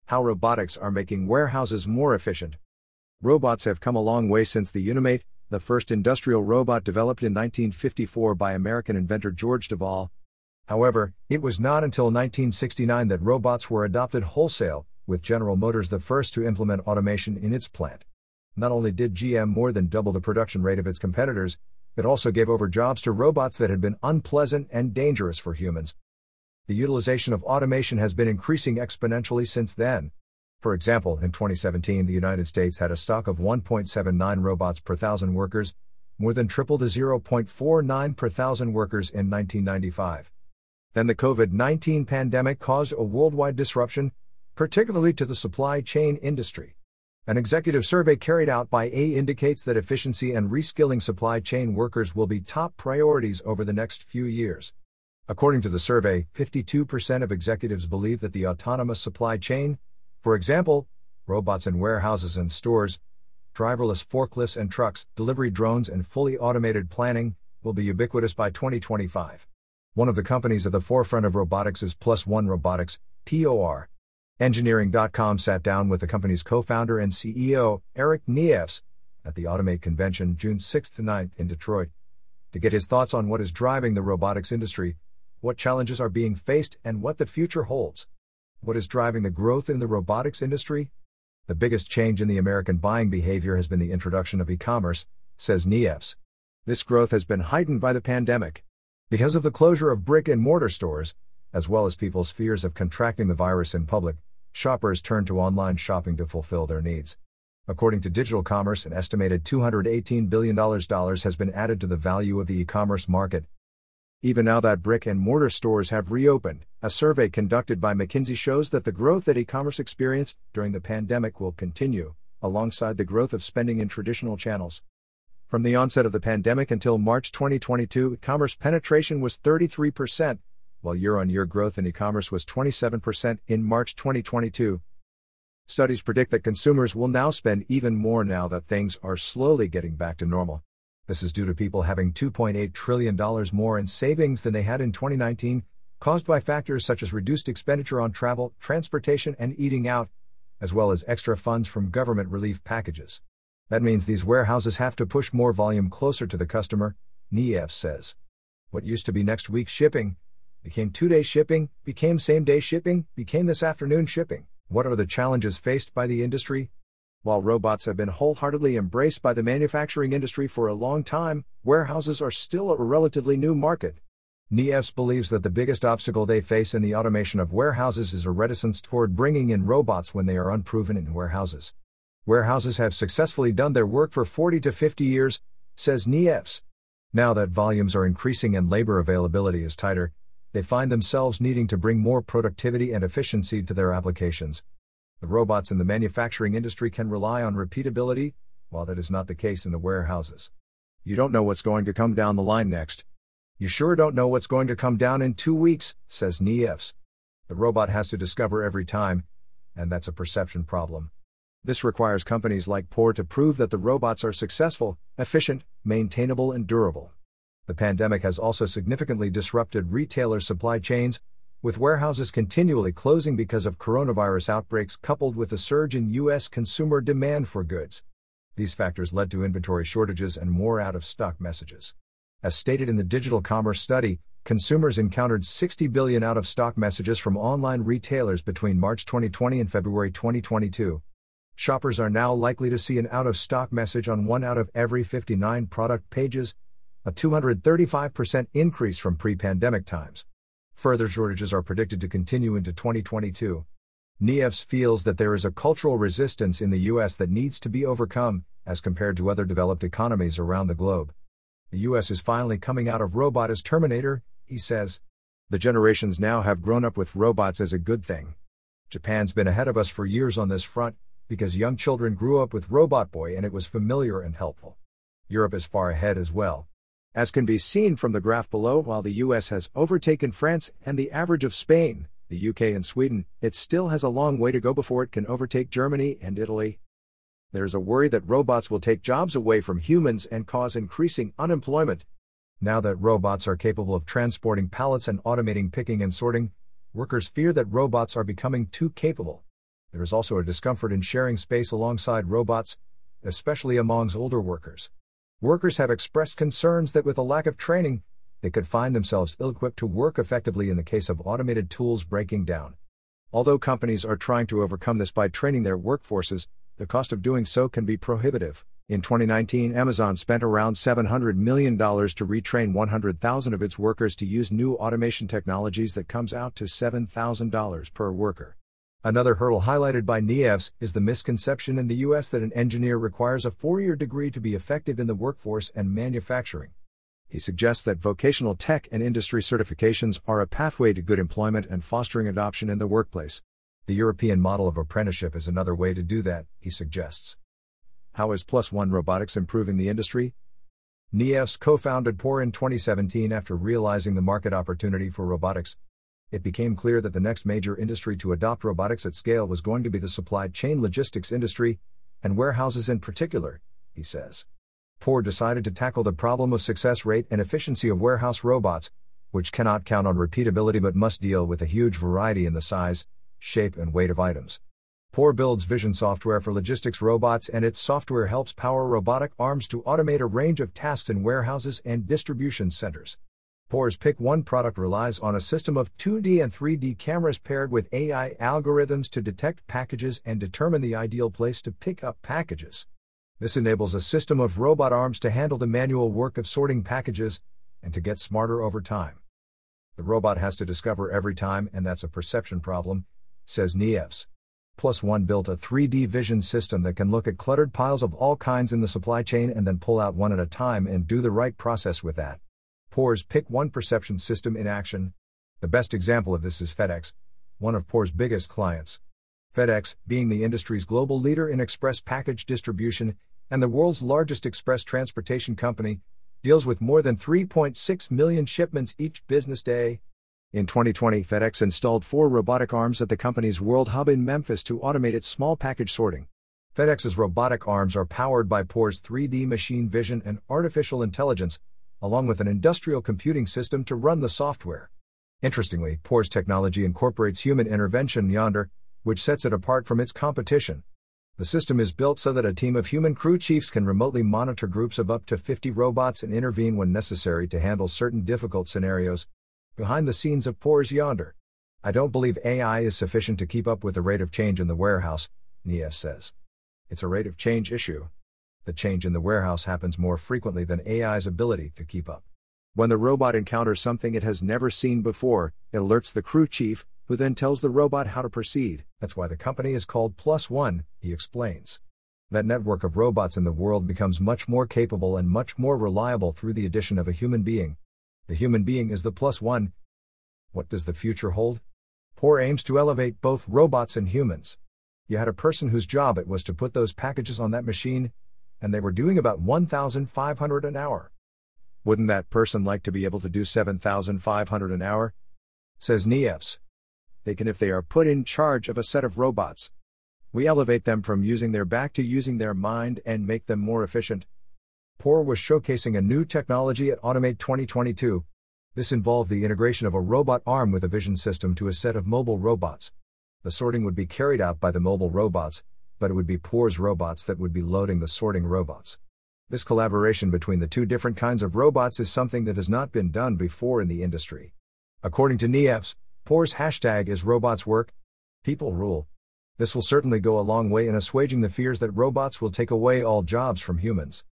How robotics are making warehouses more efficient. Robots have come a long way since the Unimate, the first industrial robot developed in 1954 by American inventor George Devol. However, it was not until 1969 that robots were adopted wholesale, with General Motors the first to implement automation in its plant. Not only did GM more than double the production rate of its competitors, it also gave over jobs to robots that had been unpleasant and dangerous for humans. The utilization of automation has been increasing exponentially since then. For example, in 2017 the United States had a stock of 1.79 robots per thousand workers, more than triple the 0.49 per thousand workers in 1995. Then the COVID-19 pandemic caused a worldwide disruption, particularly to the supply chain industry. An executive survey carried out by A indicates that efficiency and reskilling supply chain workers will be top priorities over the next few years. According to the survey, 52% of executives believe that the autonomous supply chain, for example, robots in warehouses and stores, driverless forklifts and trucks, delivery drones and fully automated planning, will be ubiquitous by 2025. One of the companies at the forefront of robotics is Plus One Robotics, POR. Engineering.com sat down with the company's co-founder and CEO, Eric Nievs, at the Automate convention June 6 to 9 in Detroit, to get his thoughts on what is driving the robotics industry, what challenges are being faced, and what the future holds. What is driving the growth in the robotics industry? The biggest change in the American buying behavior has been the introduction of e-commerce, says Nievs. This growth has been heightened by the pandemic. Because of the closure of brick-and-mortar stores, as well as people's fears of contracting the virus in public, shoppers turn to online shopping to fulfill their needs. According to Digital Commerce, an estimated $218 billion has been added to the value of the e-commerce market. Even now that brick-and-mortar stores have reopened, a survey conducted by McKinsey shows that the growth that e-commerce experienced during the pandemic will continue, alongside the growth of spending in traditional channels. From the onset of the pandemic until March 2022, e-commerce penetration was 33%, while year-on-year growth in e-commerce was 27% in March 2022. Studies predict that consumers will now spend even more now that things are slowly getting back to normal. This is due to people having $2.8 trillion more in savings than they had in 2019, caused by factors such as reduced expenditure on travel, transportation, and eating out, as well as extra funds from government relief packages. That means these warehouses have to push more volume closer to the customer, Nievs says. What used to be next week shipping became 2-day shipping, became same-day shipping, became this afternoon shipping. What are the challenges faced by the industry? While robots have been wholeheartedly embraced by the manufacturing industry for a long time, warehouses are still a relatively new market. Nievs believes that the biggest obstacle they face in the automation of warehouses is a reticence toward bringing in robots when they are unproven in warehouses. Warehouses have successfully done their work for 40 to 50 years, says Nievs. Now that volumes are increasing and labor availability is tighter, they find themselves needing to bring more productivity and efficiency to their applications. The robots in the manufacturing industry can rely on repeatability, while that is not the case in the warehouses. You don't know what's going to come down the line next. You sure don't know what's going to come down in 2 weeks, says Nievs. The robot has to discover every time, and that's a perception problem. This requires companies like POR to prove that the robots are successful, efficient, maintainable, and durable. The pandemic has also significantly disrupted retailer supply chains, with warehouses continually closing because of coronavirus outbreaks coupled with a surge in U.S. consumer demand for goods. These factors led to inventory shortages and more out-of-stock messages. As stated in the Digital Commerce study, consumers encountered 60 billion out-of-stock messages from online retailers between March 2020 and February 2022. Shoppers are now likely to see an out-of-stock message on 1 out of every 59 product pages, a 235% increase from pre-pandemic times. Further shortages are predicted to continue into 2022. Nievs feels that there is a cultural resistance in the U.S. that needs to be overcome, as compared to other developed economies around the globe. The U.S. is finally coming out of robot as Terminator, he says. The generations now have grown up with robots as a good thing. Japan's been ahead of us for years on this front, because young children grew up with Robot Boy and it was familiar and helpful. Europe is far ahead as well. As can be seen from the graph below, while the US has overtaken France and the average of Spain, the UK and Sweden, it still has a long way to go before it can overtake Germany and Italy. There's a worry that robots will take jobs away from humans and cause increasing unemployment. Now that robots are capable of transporting pallets and automating picking and sorting, workers fear that robots are becoming too capable. There is also a discomfort in sharing space alongside robots, especially amongst older workers. Workers have expressed concerns that with a lack of training, they could find themselves ill-equipped to work effectively in the case of automated tools breaking down. Although companies are trying to overcome this by training their workforces, the cost of doing so can be prohibitive. In 2019, Amazon spent around $700 million to retrain 100,000 of its workers to use new automation technologies that comes out to $7,000 per worker. Another hurdle highlighted by Nievs is the misconception in the US that an engineer requires a 4-year degree to be effective in the workforce and manufacturing. He suggests that vocational tech and industry certifications are a pathway to good employment and fostering adoption in the workplace. The European model of apprenticeship is another way to do that, he suggests. How is Plus One Robotics improving the industry? Nievs co-founded POR in 2017 after realizing the market opportunity for robotics. It became clear that the next major industry to adopt robotics at scale was going to be the supply chain logistics industry, and warehouses in particular, he says. POR decided to tackle the problem of success rate and efficiency of warehouse robots, which cannot count on repeatability but must deal with a huge variety in the size, shape, and weight of items. POR builds vision software for logistics robots, and its software helps power robotic arms to automate a range of tasks in warehouses and distribution centers. POR's Pick One product relies on a system of 2D and 3D cameras paired with AI algorithms to detect packages and determine the ideal place to pick up packages. This enables a system of robot arms to handle the manual work of sorting packages and to get smarter over time. The robot has to discover every time, and that's a perception problem, says Nievs. Plus One built a 3D vision system that can look at cluttered piles of all kinds in the supply chain and then pull out one at a time and do the right process with that. POR's Pick One perception system in action. The best example of this is FedEx, one of POR's biggest clients. FedEx, being the industry's global leader in express package distribution and the world's largest express transportation company, deals with more than 3.6 million shipments each business day. In 2020, FedEx installed 4 robotic arms at the company's World Hub in Memphis to automate its small package sorting. FedEx's robotic arms are powered by POR's 3D machine vision and artificial intelligence, along with an industrial computing system to run the software. Interestingly, POR's technology incorporates human intervention Yonder, which sets it apart from its competition. The system is built so that a team of human crew chiefs can remotely monitor groups of up to 50 robots and intervene when necessary to handle certain difficult scenarios. Behind the scenes of POR's Yonder. I don't believe AI is sufficient to keep up with the rate of change in the warehouse, Nievs says. It's a rate of change issue. The change in the warehouse happens more frequently than AI's ability to keep up. When the robot encounters something it has never seen before, it alerts the crew chief, who then tells the robot how to proceed. That's why the company is called Plus One, he explains. That network of robots in the world becomes much more capable and much more reliable through the addition of a human being. The human being is the Plus One. What does the future hold? POR aims to elevate both robots and humans. You had a person whose job it was to put those packages on that machine, and they were doing about 1,500 an hour. Wouldn't that person like to be able to do 7,500 an hour? Says Nievs. They can if they are put in charge of a set of robots. We elevate them from using their back to using their mind and make them more efficient. POR was showcasing a new technology at Automate 2022. This involved the integration of a robot arm with a vision system to a set of mobile robots. The sorting would be carried out by the mobile robots, but it would be POR's robots that would be loading the sorting robots. This collaboration between the two different kinds of robots is something that has not been done before in the industry. According to Nievs, POR's hashtag is robots work, people rule. This will certainly go a long way in assuaging the fears that robots will take away all jobs from humans.